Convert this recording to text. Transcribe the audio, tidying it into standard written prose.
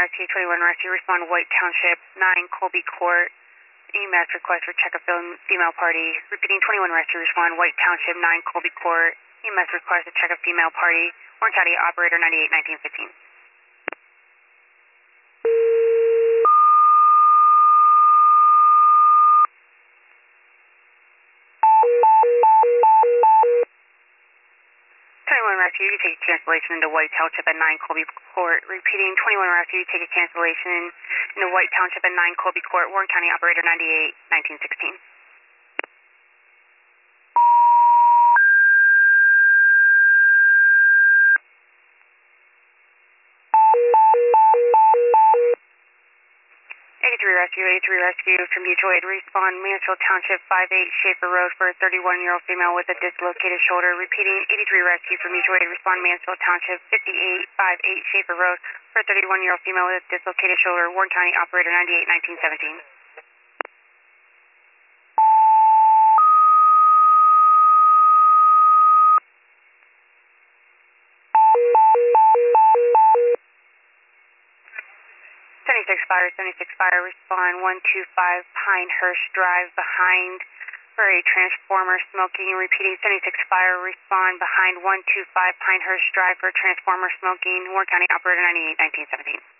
Rescue 21 Rescue, respond White Township, 9 Colby Court. EMS request for check of female party. Repeating 21 Rescue, respond White Township, 9 Colby Court. EMS request to check a female party. Warren County Operator 98 1915. Rescue, you take a cancellation into White Township at 9 Colby Court. Repeating 21 Rescue, you take a cancellation into White Township at 9 Colby Court. Warren County Operator 98 1916. Rescue, 83 Rescue from Mutual Aid, respond Mansfield Township 58 Schaefer Road for a 31-year-old female with a dislocated shoulder. Repeating 83 Rescue from Mutual Aid, respond Mansfield Township 58 Schaefer Road for a 31-year-old female with a dislocated shoulder. Warren County Operator 98 1917. Fire, 76 Fire, respond 125 Pinehurst Drive behind for a transformer smoking. Repeating 76 Fire, respond behind 125 Pinehurst Drive for a transformer smoking. Warren County Operator 98 1917.